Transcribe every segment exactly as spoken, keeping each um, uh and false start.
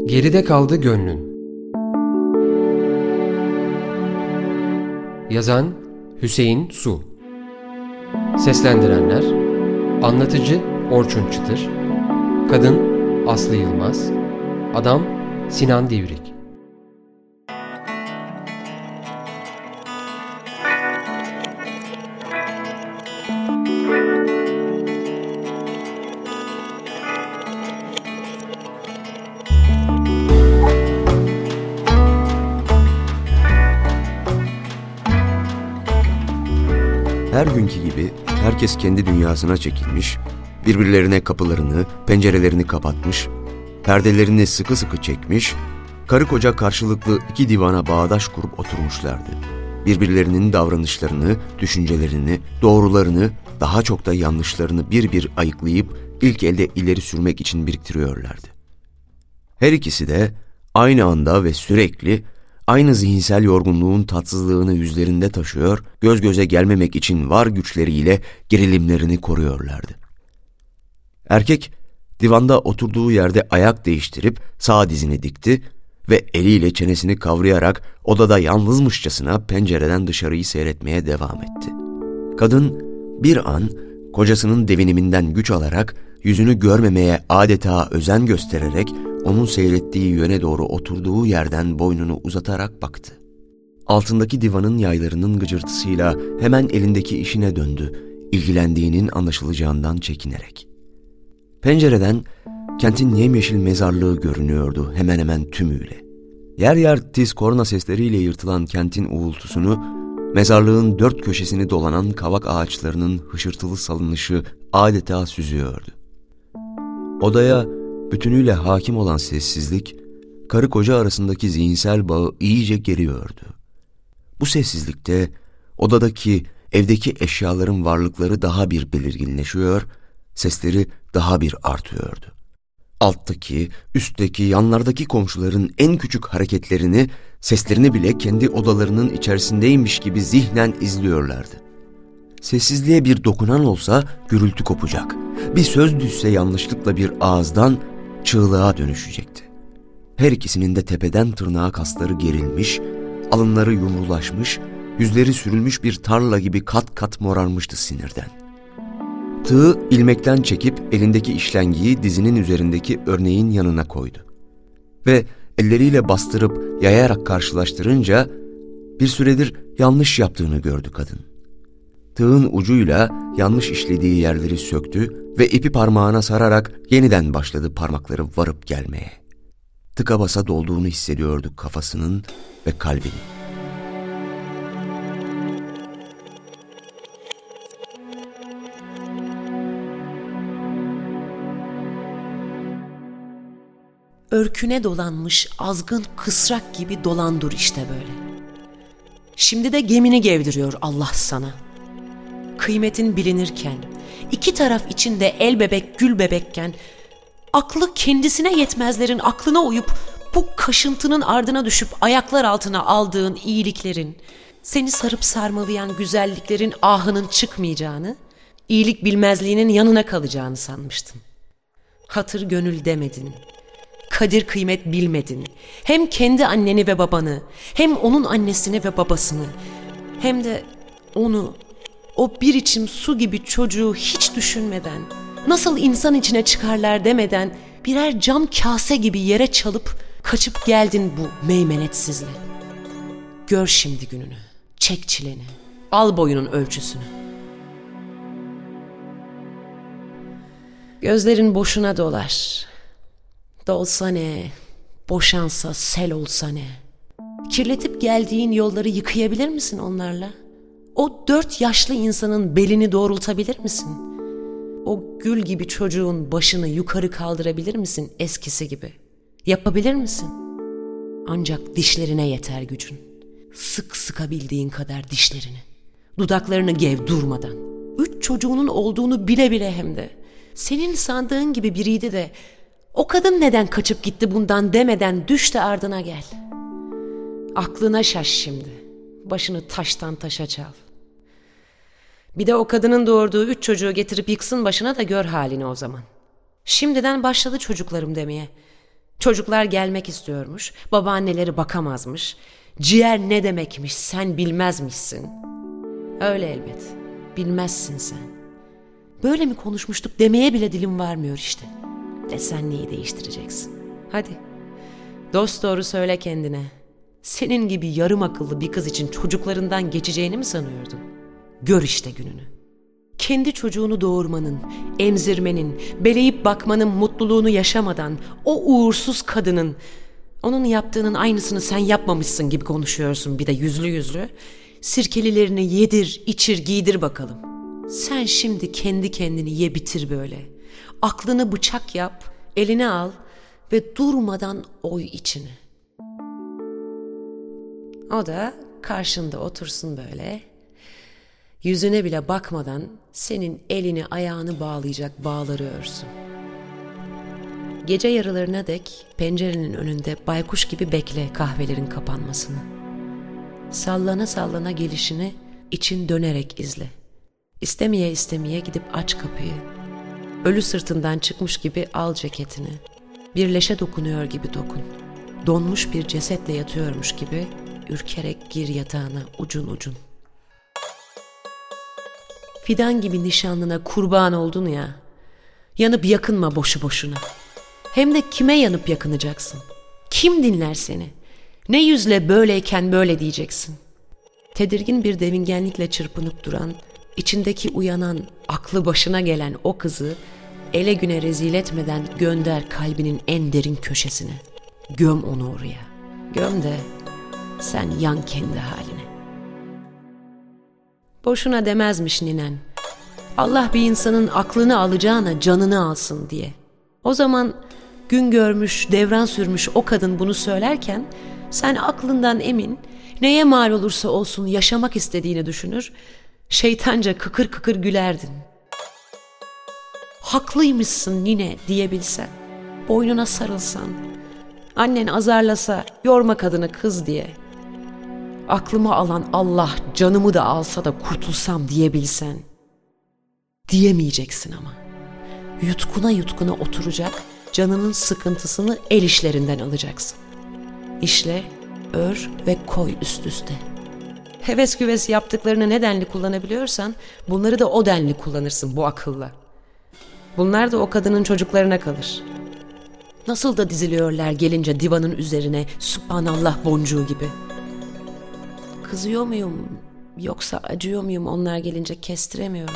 Geride kaldı gönlün. Yazan Hüseyin Su. Seslendirenler: Anlatıcı Orçun Çıtır, Kadın Aslı Yılmaz, Adam Sinan Divrik. Her günkü gibi herkes kendi dünyasına çekilmiş, birbirlerine kapılarını, pencerelerini kapatmış, perdelerini sıkı sıkı çekmiş, karı koca karşılıklı iki divana bağdaş kurup oturmuşlardı. Birbirlerinin davranışlarını, düşüncelerini, doğrularını, daha çok da yanlışlarını bir bir ayıklayıp ilk elde ileri sürmek için biriktiriyorlardı. Her ikisi de aynı anda ve sürekli aynı zihinsel yorgunluğun tatsızlığını yüzlerinde taşıyor, göz göze gelmemek için var güçleriyle gerilimlerini koruyorlardı. Erkek, divanda oturduğu yerde ayak değiştirip sağ dizini dikti ve eliyle çenesini kavrayarak odada yalnızmışçasına pencereden dışarıyı seyretmeye devam etti. Kadın bir an kocasının deviniminden güç alarak, yüzünü görmemeye adeta özen göstererek onun seyrettiği yöne doğru oturduğu yerden boynunu uzatarak baktı. Altındaki divanın yaylarının gıcırtısıyla hemen elindeki işine döndü, ilgilendiğinin anlaşılacağından çekinerek. Pencereden kentin yemyeşil mezarlığı görünüyordu hemen hemen tümüyle. Yer yer tiz korna sesleriyle yırtılan kentin uğultusunu, mezarlığın dört köşesini dolanan kavak ağaçlarının hışırtılı salınışı adeta süzüyordu. Odaya bütünüyle hakim olan sessizlik, karı koca arasındaki zihinsel bağı iyice geriyordu. Bu sessizlikte odadaki, evdeki eşyaların varlıkları daha bir belirginleşiyor, sesleri daha bir artıyordu. Alttaki, üstteki, yanlardaki komşuların en küçük hareketlerini, seslerini bile kendi odalarının içerisindeymiş gibi zihnen izliyorlardı. Sessizliğe bir dokunan olsa gürültü kopacak. Bir söz düşse yanlışlıkla bir ağızdan çığlığa dönüşecekti. Her ikisinin de tepeden tırnağa kasları gerilmiş, alınları yumrulaşmış, yüzleri sürülmüş bir tarla gibi kat kat morarmıştı sinirden. Tığı ilmekten çekip elindeki işlengiyi dizinin üzerindeki örneğin yanına koydu. Ve elleriyle bastırıp yayarak karşılaştırınca bir süredir yanlış yaptığını gördü kadın. Tığın ucuyla yanlış işlediği yerleri söktü ve ipi parmağına sararak yeniden başladı parmakları varıp gelmeye. Tıka basa dolduğunu hissediyordu kafasının ve kalbinin. Örküne dolanmış azgın kısrak gibi dolan dur işte böyle. Şimdi de gemini gevdiriyor Allah sana. Kıymetin bilinirken, iki taraf içinde el bebek gül bebekken, aklı kendisine yetmezlerin aklına uyup bu kaşıntının ardına düşüp ayaklar altına aldığın iyiliklerin, seni sarıp sarmalayan güzelliklerin ahının çıkmayacağını, iyilik bilmezliğinin yanına kalacağını sanmıştın. Hatır gönül demedin, kadir kıymet bilmedin. Hem kendi anneni ve babanı, hem onun annesini ve babasını, hem de onu, o bir içim su gibi çocuğu hiç düşünmeden, nasıl insan içine çıkarlar demeden birer cam kase gibi yere çalıp kaçıp geldin bu meymenetsizle. Gör şimdi gününü, çek çileni, al boyunun ölçüsünü. Gözlerin boşuna dolar. Dolsa ne, boşansa sel olsa ne? Kirletip geldiğin yolları yıkayabilir misin onlarla? O dört yaşlı insanın belini doğrultabilir misin? O gül gibi çocuğun başını yukarı kaldırabilir misin eskisi gibi? Yapabilir misin? Ancak dişlerine yeter gücün. Sık sıkabildiğin kadar dişlerini. Dudaklarını gev durmadan. Üç çocuğunun olduğunu bile bile hem de. Senin sandığın gibi biriydi de o kadın neden kaçıp gitti bundan demeden düş de ardına gel. Aklına şaş şimdi. Başını taştan taşa çal. Bir de o kadının doğurduğu üç çocuğu getirip yıksın başına da gör halini o zaman. Şimdiden başladı çocuklarım demeye. Çocuklar gelmek istiyormuş, babaanneleri bakamazmış. Ciğer ne demekmiş sen bilmezmişsin. Öyle elbet, bilmezsin sen. Böyle mi konuşmuştuk demeye bile dilim varmıyor işte. E sen neyi değiştireceksin? Hadi, dosdoğru söyle kendine. Senin gibi yarım akıllı bir kız için çocuklarından geçeceğini mi sanıyordun? Gör işte gününü. Kendi çocuğunu doğurmanın, emzirmenin, beleyip bakmanın mutluluğunu yaşamadan o uğursuz kadının, onun yaptığının aynısını sen yapmamışsın gibi konuşuyorsun bir de yüzlü yüzlü. Sirkelilerini yedir, içir, giydir bakalım. Sen şimdi kendi kendini ye bitir böyle. Aklını bıçak yap, eline al ve durmadan oy içini. O da karşında otursun böyle. Yüzüne bile bakmadan senin elini ayağını bağlayacak bağları örsün. Gece yarılarına dek pencerenin önünde baykuş gibi bekle kahvelerin kapanmasını. Sallana sallana gelişini için dönerek izle. İstemeye istemeye gidip aç kapıyı. Ölü sırtından çıkmış gibi al ceketini. Bir leşe dokunuyor gibi dokun. Donmuş bir cesetle yatıyormuş gibi ürkerek gir yatağına ucun ucun. Fidan gibi nişanlına kurban oldun ya, yanıp yakınma boşu boşuna. Hem de kime yanıp yakınacaksın? Kim dinler seni? Ne yüzle böyleyken böyle diyeceksin? Tedirgin bir devingenlikle çırpınıp duran, içindeki uyanan, aklı başına gelen o kızı ele güne rezil etmeden gönder kalbinin en derin köşesine. Göm onu oraya. Göm de sen yan kendi haline. Boşuna demezmiş ninen. Allah bir insanın aklını alacağına canını alsın diye. O zaman gün görmüş, devran sürmüş o kadın bunu söylerken sen aklından emin, neye mal olursa olsun yaşamak istediğini düşünür, şeytanca kıkır kıkır gülerdin. Haklıymışsın nine diyebilsen, boynuna sarılsan, annen azarlasa yorma kadını kız diye, aklımı alan Allah canımı da alsa da kurtulsam diyebilsen, diyemeyeceksin ama. Yutkuna yutkuna oturacak, canının sıkıntısını el işlerinden alacaksın. İşle, ör ve koy üst üste. Heves güves yaptıklarını ne denli kullanabiliyorsan, bunları da o denli kullanırsın bu akılla. Bunlar da o kadının çocuklarına kalır. Nasıl da diziliyorlar gelince divanın üzerine, Sübhanallah boncuğu gibi. Kızıyor muyum, yoksa acıyor muyum onlar gelince kestiremiyorum.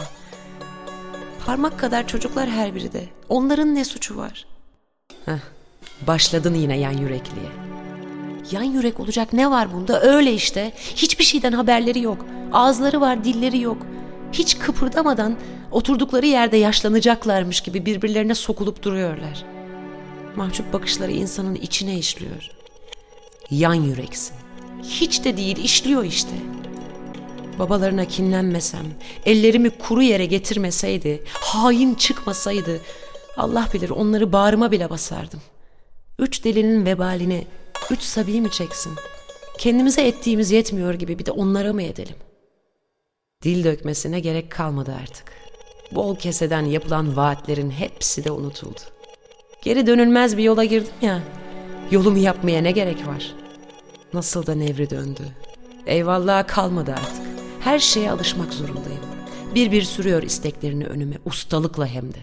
Parmak kadar çocuklar her biri de. Onların ne suçu var? Heh, başladın yine yan yürekliğe. Yan yürek olacak ne var bunda? Öyle işte. Hiçbir şeyden haberleri yok. Ağızları var, dilleri yok. Hiç kıpırdamadan oturdukları yerde yaşlanacaklarmış gibi birbirlerine sokulup duruyorlar. Mahcup bakışları insanın içine işliyor. Yan yüreksin. Hiç de değil, işliyor işte. Babalarına kinlenmesem, ellerimi kuru yere getirmeseydi, hain çıkmasaydı, Allah bilir onları bağrıma bile basardım. Üç delinin vebalini üç sabi mi çeksin? Kendimize ettiğimiz yetmiyor gibi bir de onlara mı edelim? Dil dökmesine gerek kalmadı artık. Bol keseden yapılan vaatlerin hepsi de unutuldu. Geri dönülmez bir yola girdim ya, yolumu yapmaya ne gerek var? Nasıl da nevri döndü. Eyvallaha kalmadı artık. Her şeye alışmak zorundayım. Bir bir sürüyor isteklerini önüme, ustalıkla hem de.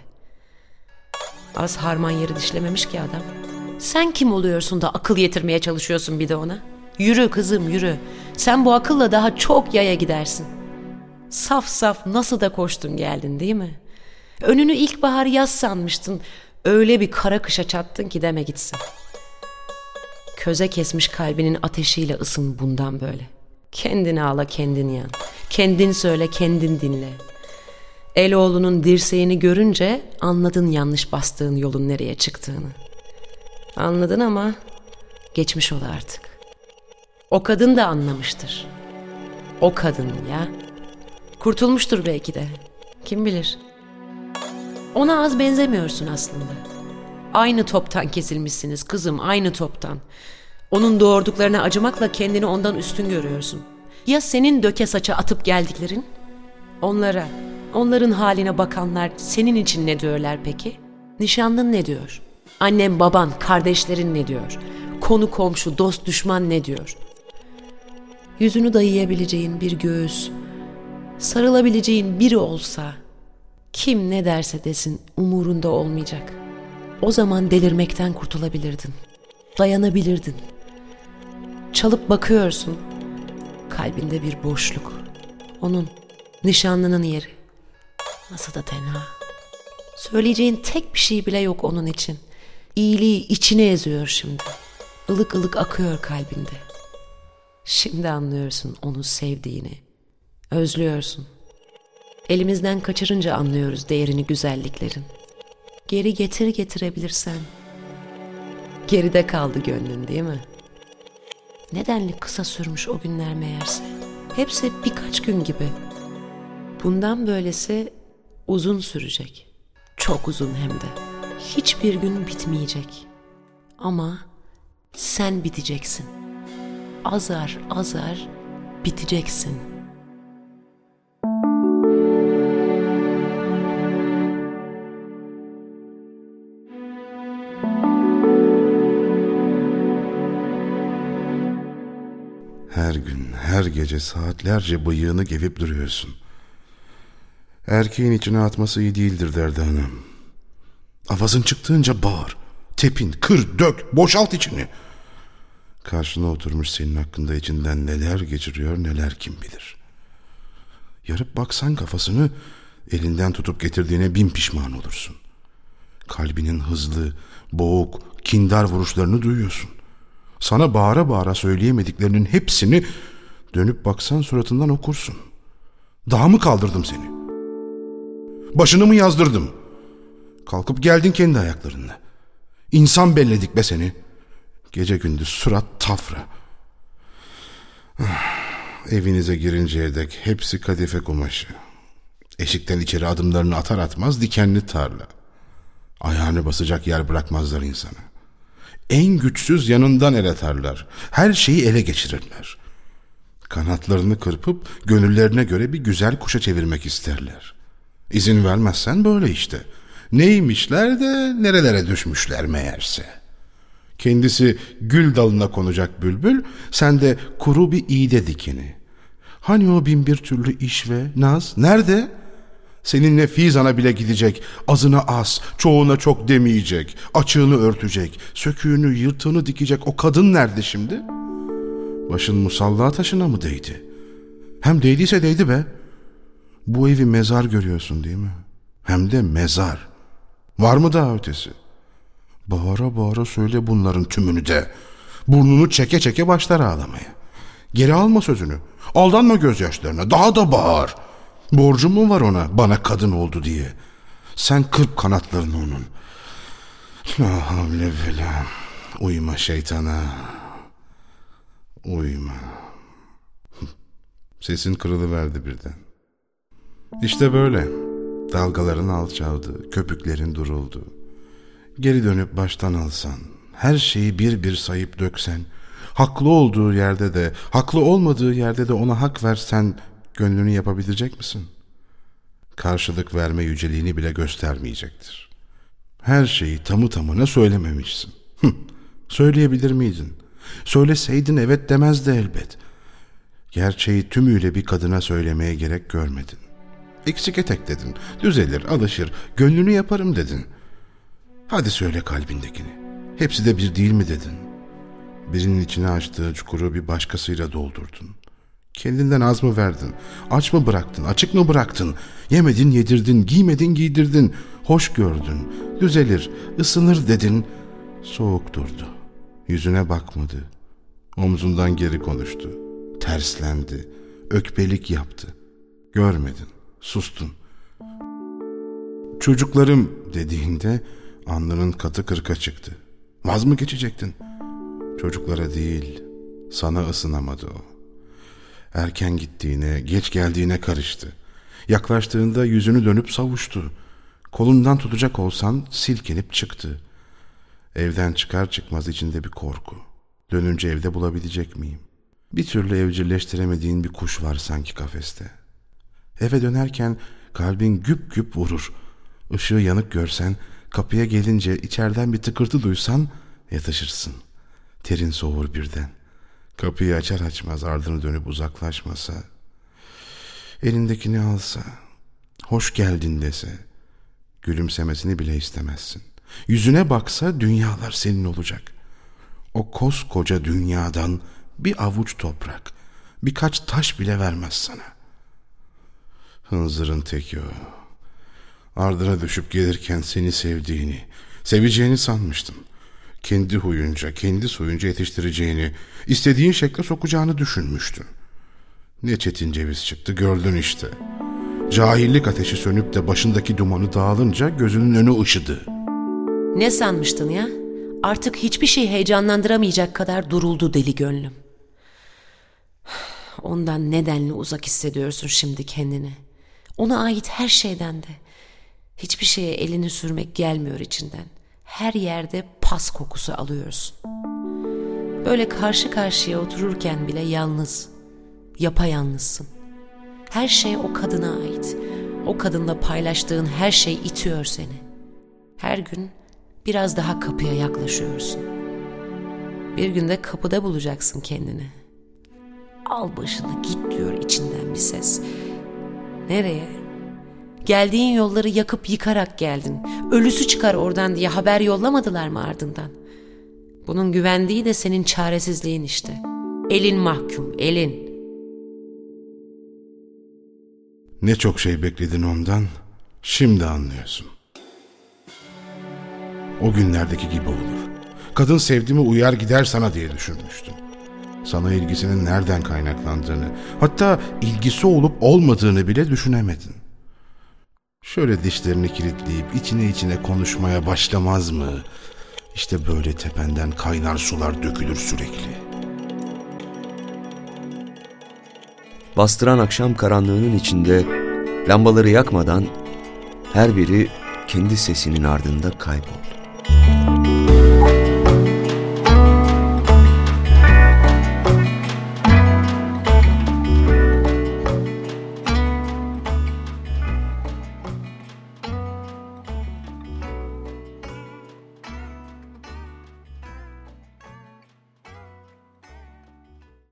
Az harman yeri dişlememiş ki adam. Sen kim oluyorsun da akıl yetirmeye çalışıyorsun bir de ona? Yürü kızım yürü. Sen bu akılla daha çok yaya gidersin. Saf saf nasıl da koştun geldin değil mi? Önünü ilkbahar yaz sanmıştın. Öyle bir kara kışa çattın ki deme gitsin. Köze kesmiş kalbinin ateşiyle ısın bundan böyle. Kendini ağla kendin yan. Kendin söyle kendin dinle. Eloğlunun dirseğini görünce anladın yanlış bastığın yolun nereye çıktığını. Anladın ama geçmiş ol artık. O kadın da anlamıştır. O kadın ya. Kurtulmuştur belki de. Kim bilir. Ona az benzemiyorsun aslında. Aynı toptan kesilmişsiniz kızım, aynı toptan. Onun doğurduklarına acımakla kendini ondan üstün görüyorsun. Ya senin döke saça atıp geldiklerin? Onlara, onların haline bakanlar senin için ne diyorlar peki? Nişanlın ne diyor? Annem, baban, kardeşlerin ne diyor? Konu komşu, dost düşman ne diyor? Yüzünü dayayabileceğin bir göğüs, sarılabileceğin biri olsa, kim ne derse desin umurunda olmayacak. O zaman delirmekten kurtulabilirdin. Dayanabilirdin. Çalıp bakıyorsun. Kalbinde bir boşluk. Onun, nişanlının yeri. Nasıl da tenha. Söyleyeceğin tek bir şey bile yok onun için. İyiliği içine eziyor şimdi. Ilık ılık akıyor kalbinde. Şimdi anlıyorsun onu sevdiğini. Özlüyorsun. Elimizden kaçırınca anlıyoruz değerini güzelliklerin. Geri getir getirebilirsen. Geride kaldı gönlün, değil mi? Nedenli kısa sürmüş o günler meğerse. Hepsi birkaç gün gibi. Bundan böylesi uzun sürecek. Çok uzun hem de. Hiçbir gün bitmeyecek. Ama sen biteceksin. Azar azar biteceksin. Her gün, her gece saatlerce bıyığını gevip duruyorsun. Erkeğin içine atması iyi değildir derdi anam. Avazın çıktığınca bağır, tepin, kır, dök, boşalt içini. Karşına oturmuş senin hakkında içinden neler geçiriyor neler kim bilir. Yarıp baksan kafasını, elinden tutup getirdiğine bin pişman olursun. Kalbinin hızlı, boğuk, kindar vuruşlarını duyuyorsun. Sana bağıra bağıra söyleyemediklerinin hepsini dönüp baksan suratından okursun. Daha mı kaldırdım seni? Başını mı yazdırdım? Kalkıp geldin kendi ayaklarınla. İnsan belledik be seni. Gece gündüz surat tafra. Evinize girinceye dek hepsi kadife kumaşı. Eşikten içeri adımlarını atar atmaz dikenli tarla. Ayağını basacak yer bırakmazlar insana. En güçsüz yanından el atarlar. Her şeyi ele geçirirler. Kanatlarını kırpıp gönüllerine göre bir güzel kuşa çevirmek isterler. İzin vermezsen böyle işte. Neymişler de nerelere düşmüşler meğerse. Kendisi gül dalına konacak bülbül, sen de kuru bir iğde dikeni. Hani o bin bir türlü iş ve naz nerede? Seninle Fizan'a bile gidecek, azına az, çoğuna çok demeyecek, açığını örtecek, söküğünü, yırtığını dikecek o kadın nerede şimdi? Başın musalla taşına mı değdi? Hem değdiyse değdi be. Bu evi mezar görüyorsun değil mi? Hem de mezar. Var mı daha ötesi? Bağıra bağıra söyle bunların tümünü de. Burnunu çeke çeke başlar ağlamaya. Geri alma sözünü. Aldanma gözyaşlarına. Daha da bağır. Borcum mu var ona bana kadın oldu diye? Sen kırp kanatlarını onun. La havle ve la. Uyma şeytana. Uyma. Sesin kırılıverdi birden. İşte böyle. Dalgaların alçaldı, köpüklerin duruldu. Geri dönüp baştan alsan, her şeyi bir bir sayıp döksen, haklı olduğu yerde de, haklı olmadığı yerde de ona hak versen, gönlünü yapabilecek misin? Karşılık verme yüceliğini bile göstermeyecektir. Her şeyi tamı tamına söylememişsin. Hıh, söyleyebilir miydin? Söyleseydin evet demezdi elbet. Gerçeği tümüyle bir kadına söylemeye gerek görmedin. Eksik etek dedin, düzelir, alışır, gönlünü yaparım dedin. Hadi söyle kalbindekini. Hepsi de bir değil mi dedin? Birinin içine açtığı çukuru bir başkasıyla doldurdun. Kendinden az mı verdin? Aç mı bıraktın? Açık mı bıraktın? Yemedin, yedirdin, giymedin, giydirdin. Hoş gördün, düzelir, ısınır dedin. Soğuk durdu. Yüzüne bakmadı. Omzundan geri konuştu. Terslendi. Ökbelik yaptı. Görmedin, sustun. Çocuklarım dediğinde alnının katı kırka çıktı. Vaz mı geçecektin? Çocuklara değil, sana ısınamadı o. Erken gittiğine, geç geldiğine karıştı. Yaklaştığında yüzünü dönüp savuştu. Kolundan tutacak olsan silkinip çıktı. Evden çıkar çıkmaz içinde bir korku. Dönünce evde bulabilecek miyim? Bir türlü evcilleştiremediğin bir kuş var sanki kafeste. Eve dönerken kalbin güp güp vurur. Işığı yanık görsen Kapıya gelince içeriden bir tıkırtı duysan yatışırsın. Terin soğur birden. Kapıyı açar açmaz ardını dönüp uzaklaşmasa, elindekini alsa, hoş geldin dese, gülümsemesini bile istemezsin. Yüzüne baksa dünyalar senin olacak. O koskoca dünyadan bir avuç toprak, birkaç taş bile vermez sana. Hınzırın teki o. Ardına düşüp gelirken seni sevdiğini, seveceğini sanmıştın. Kendi huyunca, kendi soyunca yetiştireceğini, istediğin şekle sokacağını düşünmüştün. Ne çetin ceviz çıktı, gördün işte. Cahillik ateşi sönüp de başındaki dumanı dağılınca gözünün önü ışıdı. Ne sanmıştın ya? Artık hiçbir şey heyecanlandıramayacak kadar duruldu deli gönlüm. Ondan nedenli uzak hissediyorsun şimdi kendini. Ona ait her şeyden de. Hiçbir şeye elini sürmek gelmiyor içinden. Her yerde pas kokusu alıyorsun. Böyle karşı karşıya otururken bile yalnız, yapayalnızsın. Her şey o kadına ait. O kadınla paylaştığın her şey itiyor seni. Her gün biraz daha kapıya yaklaşıyorsun. Bir günde kapıda bulacaksın kendini. Al başını git diyor içinden bir ses. Nereye? Geldiğin yolları yakıp yıkarak geldin. Ölüsü çıkar oradan diye haber yollamadılar mı ardından? Bunun güvendiği de senin çaresizliğin işte. Elin mahkum, elin. Ne çok şey bekledin ondan, şimdi anlıyorsun. O günlerdeki gibi olur. Kadın sevdiğimi uyar gider sana diye düşünmüştüm. Sana ilgisinin nereden kaynaklandığını, hatta ilgisi olup olmadığını bile düşünemedin. Şöyle dişlerini kilitleyip içine içine konuşmaya başlamaz mı? İşte böyle tependen kaynar sular dökülür sürekli. Bastıran akşam karanlığının içinde lambaları yakmadan her biri kendi sesinin ardında kayboldu.